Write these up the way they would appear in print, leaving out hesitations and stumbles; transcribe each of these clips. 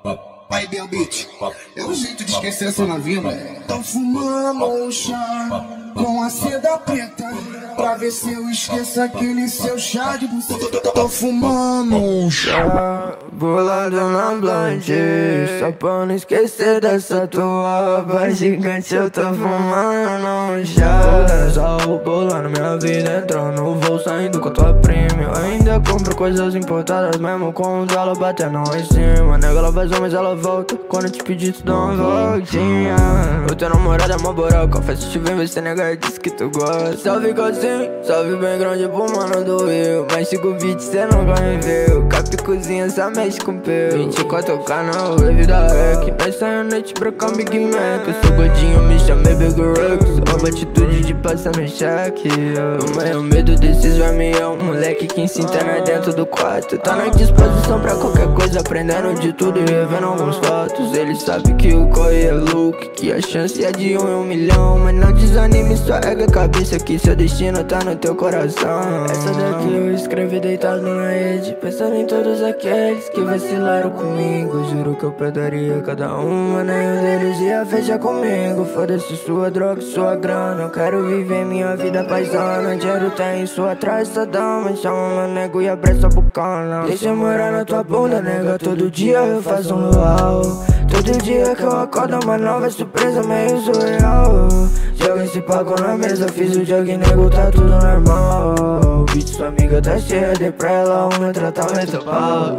Vai, Del Beat, é um jeito de esquecer essa novinha, velho. Tô fumando um chá com a seda preta, pra ver se eu esqueço aquele seu chá de buceta. Tô fumando um chá bolado na blonde, só pra não esquecer dessa tua voz gigante. Eu tô fumando um chá. Vou dançar o bolando, minha vida entrando no voo, saindo com a tua prima. Eu ainda compro coisas importadas, mesmo com o dólar batendo em cima. Nega, ela vazou, mas ela volta quando eu te pedir, tu dá uma voltinha. O teu namorado é mó boró, confesso, te vem, você nega, disse que tu gosta. Salve assim, salve bem grande pro mano do Rio, mas sigo o beat, cê nunca me viu. Cap cozinha, só mexe com peu. 24K na wave da REC, nós saímos noite pra com Big Mac. Eu sou gordinho, me chamei Big Rex, uma atitude de passar no cheque. O maior medo desses vermes é um moleque que se interna dentro do quarto. Tá na disposição pra qualquer coisa, aprendendo de tudo e revendo alguns fatos. Ele sabe que o corre é louco, que a chance é de 1 em 1 milhão. Mas não desanime, só erga a cabeça que seu destino tá no teu coração. Essa daqui eu escrevi deitado na rede, pensando em todos aqueles que vacilaram comigo. Juro que eu perdoaria cada uma, nenhum deles ia fechar comigo. Foda-se sua droga, sua grana, eu quero viver minha vida paisana. Dinheiro tem sua atrás, essa dama, chama meu nego e abre essa bocana. Deixa eu morar na tua bunda, nega, todo dia eu faço um luau. Todo dia que eu acordo uma nova surpresa meio surreal. Joga esse paco na mesa, fiz o jogo, nego, tá tudo normal. Bitch, sua amiga tá cheia, dei pra ela o meu tratamento pau.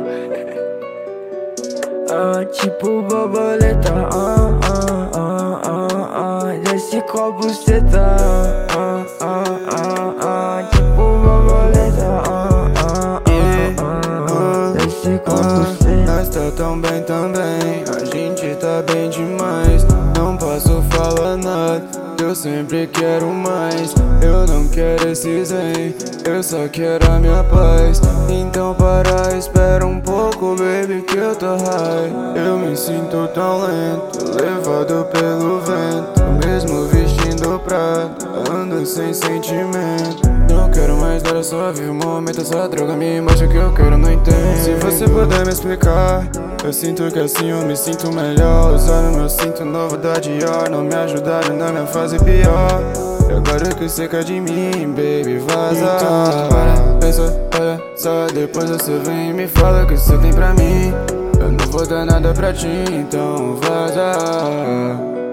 Tipo borboleta, desce com a buceta, tipo borboleta, desce com a buceta. Nós tá tão bem também, a gente tá bem demais. Não posso falar nada, eu sempre quero mais. Eu não quero esse zen, eu só quero a minha paz. Então para, espera um pouco, baby, que eu tô high. Eu me sinto tão lento, levado pelo vento, mesmo vestindo prato, ando sem sentimento. Não quero mais nada, só vivo o momento. Essa droga me mostra o que eu quero, não entendo. Se você puder me explicar, eu sinto que assim eu me sinto melhor. Usando meu cinto novo da Dior, não me ajudaram na minha fase pior. E agora que você quer de mim, baby, vaza. Então para, pensa, olha só, depois você vem e me fala que você tem pra mim. Eu não vou dar nada pra ti, então vaza.